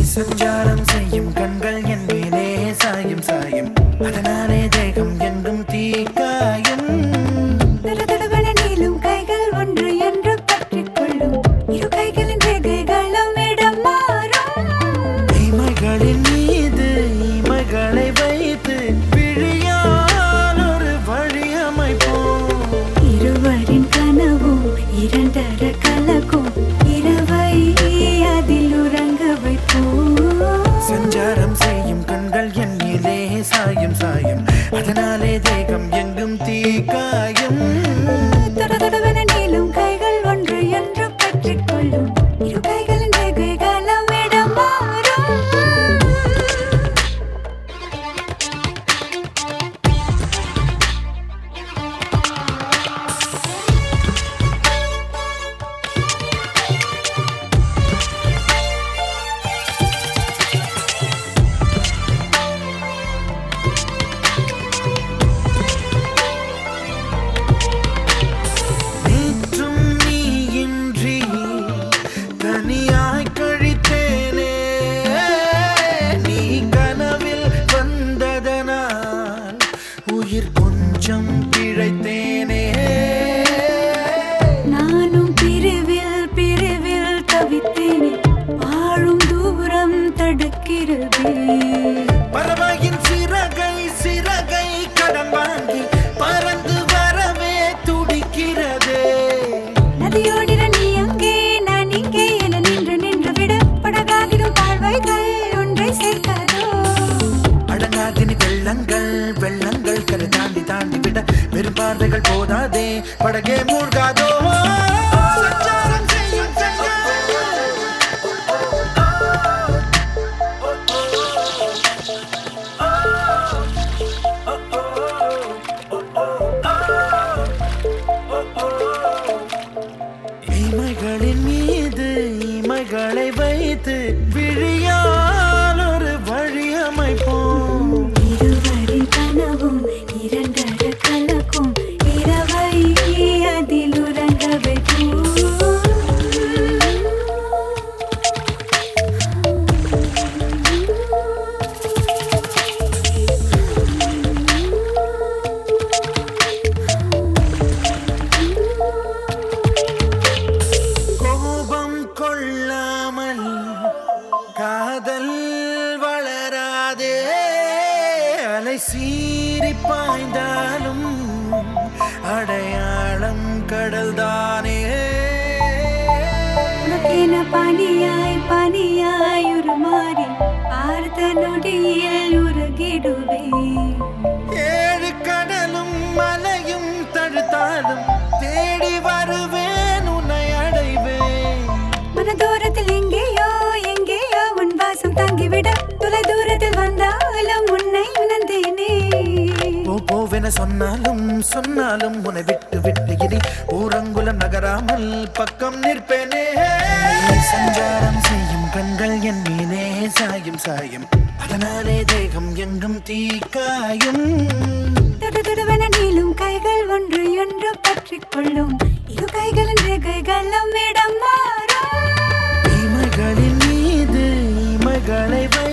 சஞ்சாரம் செய்யும் கண்கள் என் மேலே சாயும் சாயும் அதனாலே தேகம் எங்கும் தீக்காயும் தடதடவென நீளும் கைகள் ஒன்று என்று பற்றிக் கொள்ளும் இரு கைகளின் ரேகைகளும் இடம் மாறும் இமைகளின் மீது இமைகளை வைத்து விழியால் ஒரு வழி அமைப்போம் இருவரின் கனவும் இரண்டர கலக்கும் இரவை அதில் உறங்க வைப்போம் சஞ்சாரம் செய்யும் கண்கள் என் மேலே சாயும் சாயும் அதனாலே தேகம் எங்கும் தீக்காயும் தடதடவென நீளும் கைகள் ஒன்று என்று பற்றிக் கொள்ளும் இரு கைகளின் ரேகைகளும் இடம் மாறும் நேற்றும் நீயின்றி தனியாய் கழித்தேனே நீ கனவில் வந்ததனால் உயிர் கொஞ்சம் பிழைத்தேனே நானும் பிரிவில் தவித்தேனே வாழும் தூரம் தடுக்கிறதே பறவையின் சிறகை கடன் வாங்கி பறந்து வரவே துடிக்கிறதே நதியோடிட நீ அங்கே நான் இங்கே என நின்று விட படகாகிடும் பார்வைகள் ஒன்றை சேர்க்காதோ அடங்காதினி வெள்ளங்கள் கரை தாண்டி விட வெறும் பார்வைகள் போதாதே படகே மூழ்காதோ சஞ்சாரம் செய்யும் இமைகளின் மீது இமைகளை வைத்து விழியால் ஒரு வழி அமைப்போம் இருவரின் கனவும் இரண்டர கலக்கும் இரவை அதில் உறங்க வைப்போம் கோபம் கொள்ளாமல் காதல் வளராதே அலை சீறி பாய்ந்தாலும் அடையாளம் கடல்தானே உனக்கென பனியாய் உருமாறி பார்த்த நொடியில் உருகிடுவேன் ஏழு கடலும் மலையும் தடுத்தாலும் தேடி வருவேன் உன்னை அடைவேன் மனதூரத்தில் எங்கேயோ உன் வாசம் தங்கிவிட தொலை தூரத்தில் வந்தாலும் உன்னை உணர்ந்தேனே போவென சொன்னாலும் உன்னை விட்டு இனி ஊரங்குலம் நகராமல் பக்கம் நிற்பேனே சஞ்சாரம் செய்யும் கண்கள் என் மீனே சாயும் அதனாலே தேகம் எங்கும் தீக்காயும் தடதடவென நீளும் கைகள் ஒன்று என்று பற்றிக் கொள்ளும் இரு கைகளின் ரேகைகளும் இடம் மாறும் இமைகளின் மீது இமைகளை